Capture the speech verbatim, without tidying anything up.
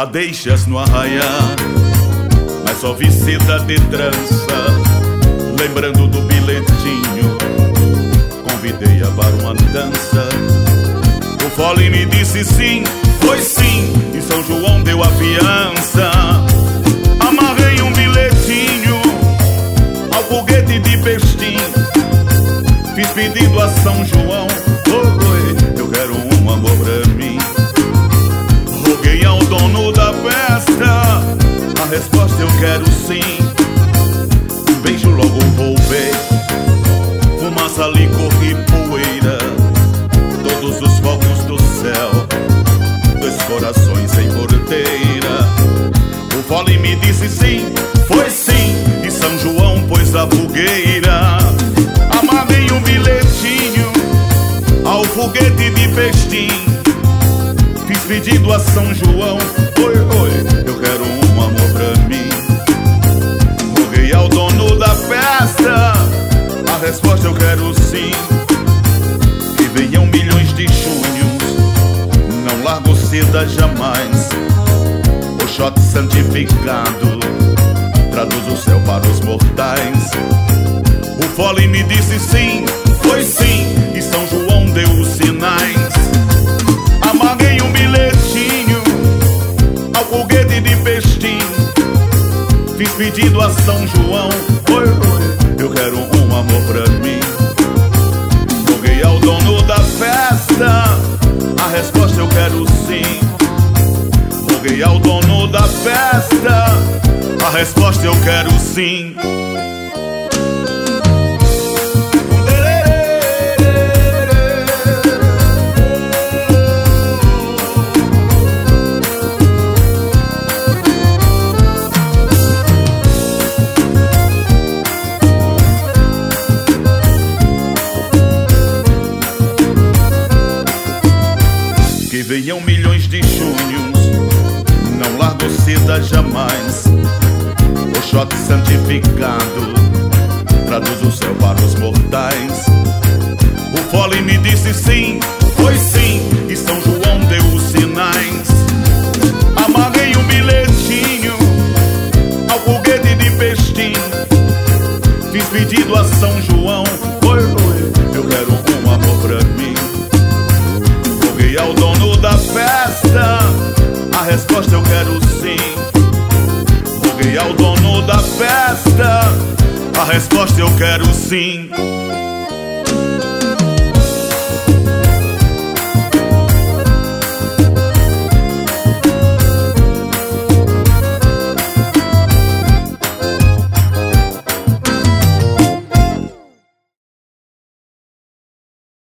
madeixas no arraiar, mas só vi seda de trança. Lembrando do bilhetinho, convidei-a para uma dança. O fole me disse sim, foi sim, e São João deu a fiança. Amarrei um bilhetinho ao foguete de pestim, fiz pedido a São João, oi, eu quero um amor pra mim. Roguei ao dono da festa, a resposta eu quero sim. Um beijo logo roubei, fumaça, licor e poeira, todos os fogos do céu, dois corações em porteira. O fole me disse sim, foi sim, e São João pôs a fogueira. Amarrei um bilhetinho ao foguete de festim, fiz pedido a São João, oi, oi, eu quero um amor pra mim. Roguei ao dono da festa, a resposta eu quero sim. Que venham milhões de junhos, não largo seda jamais. O shot santificado traduz o céu para os mortais. O fole me disse sim, foi sim, e São João deu os sinais. Amarrei um bilhetinho ao foguete de festim, fiz pedido a São João, oi, oi, eu quero um amor pra mim. Roguei ao dono da festa, a resposta eu quero sim. Roguei ao dono da festa, a resposta eu quero sim. Que venham milhões de junhos, não largo seda jamais. O shot santificado traduz o céu para os mortais. O fole me disse sim, foi sim, e São João deu os sinais. Amarrei um bilhetinho ao foguete de festim, fiz pedido a São João, oi, oi, eu quero um amor pra mim. Roguei ao dono da festa, a resposta eu quero sim. Roguei ao dono da festa, a resposta eu quero sim.